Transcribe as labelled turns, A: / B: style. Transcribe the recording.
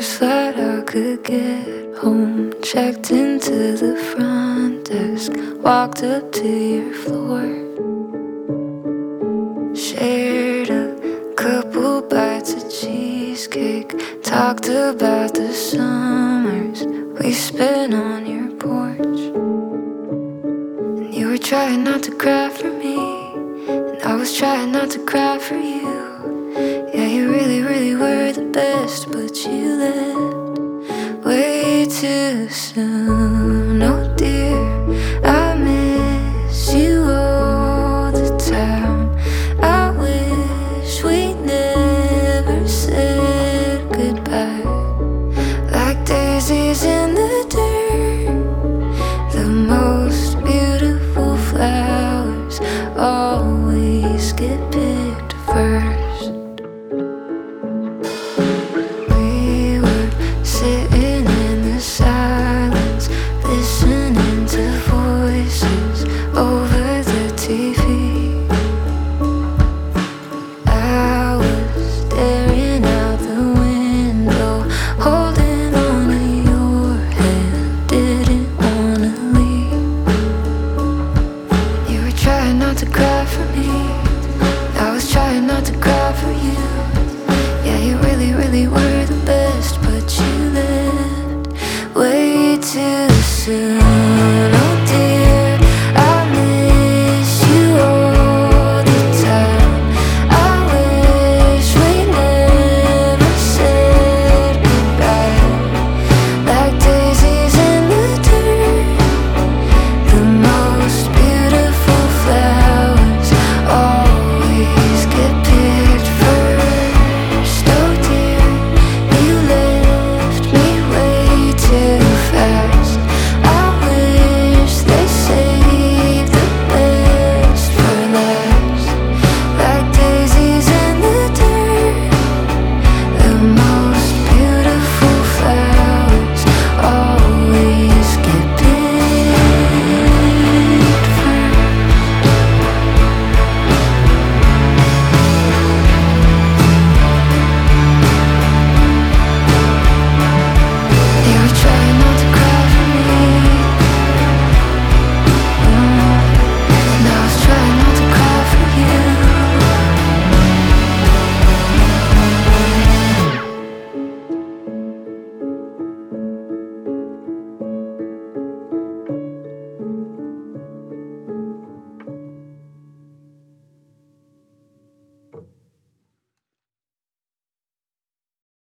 A: First flight I could get home, checked into the front desk, walked up to your floor, shared a couple bites of cheesecake, talked about the summers we spent on your porch. And you were trying not to cry for me, and I was trying not to cry for you. Yeah, you really, really were the best, but you left way too soon. Oh dear, I miss you all the time. I wish we never said goodbye. Like daisies in the dirt, the most beautiful flowers always get picked first. Sitting in the silence, listening to voices over the TV. I was staring out the window, holding on to your hand, didn't wanna leave. You were trying not to cry